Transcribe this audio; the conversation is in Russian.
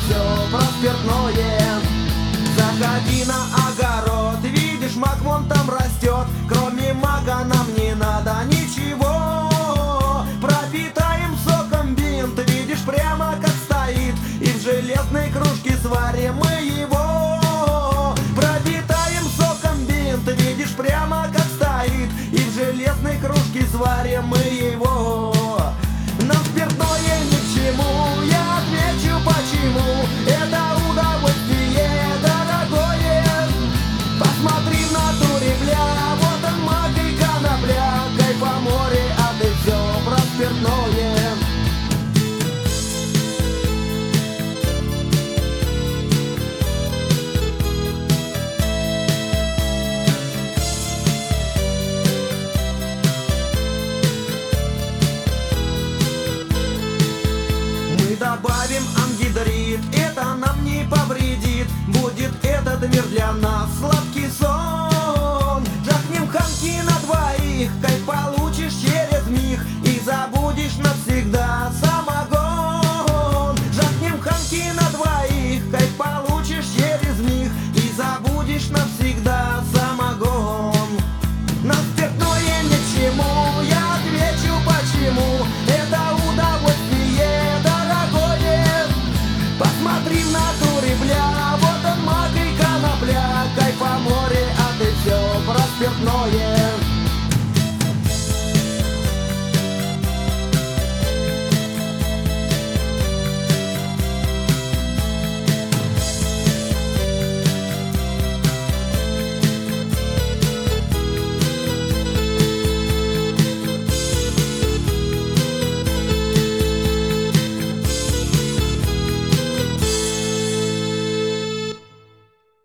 все про спиртное. Заходи на огород, видишь, мак вон там растет. Кроме мака нам не надо ничего. Пропитаем соком бинт, видишь, прямо как стоит. И в железной кружке сварим мы его. Пропитаем соком бинт, видишь, прямо как стоит. И в железной кружке сварим мы его.